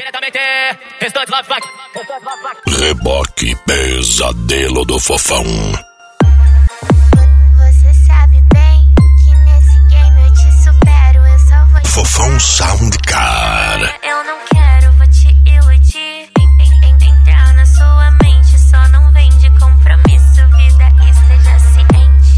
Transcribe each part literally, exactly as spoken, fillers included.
Diretamente, Restante Love Funk. Reboque Pesadelo do Fofão. Você sabe bem que nesse game eu te supero. Eu só vou te Fofão Soundcar. Eu não quero, vou te iludir. Entrar na sua mente, só não vem de compromisso. Vida, esteja ciente.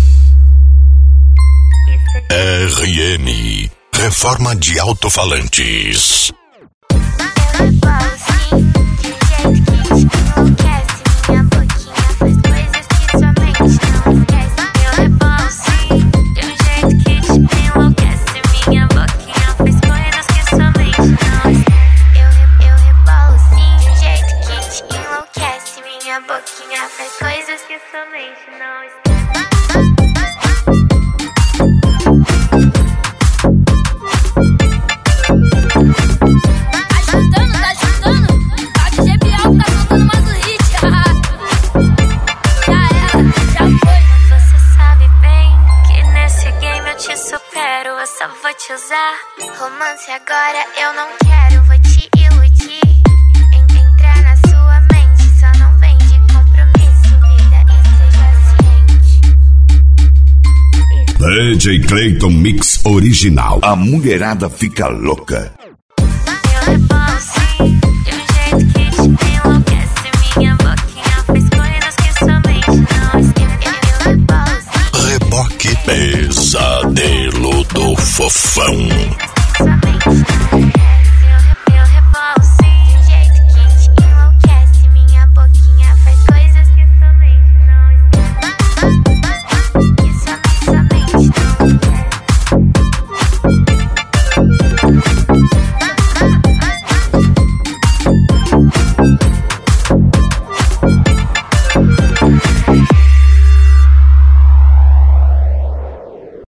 R N Reforma de Alto-Falantes. Eu rebolo sim, de jeito que te enlouquece. Minha boquinha faz coisas que sua mente não esquece. Eu rebolo sim, de um jeito que te enlouquece. Minha boquinha faz coisas que sua mente não esquece. Eu, re, eu rebolo sim, de um jeito que te enlouquece. Minha boquinha faz coisas que sua mente não esquece. Eu só vou te usar. Romance agora eu não quero, vou te iludir. Entrar na sua mente, só não vem de compromisso. Vida, esteja ciente. D J Clayton Mix Original. A mulherada fica louca. Eu rebolo sim, de um jeito que te enlouquece. Minha boquinha faz coisas que sua mente não esquece. Eu rebolo sim. Reboque Pesadelo do Fofão.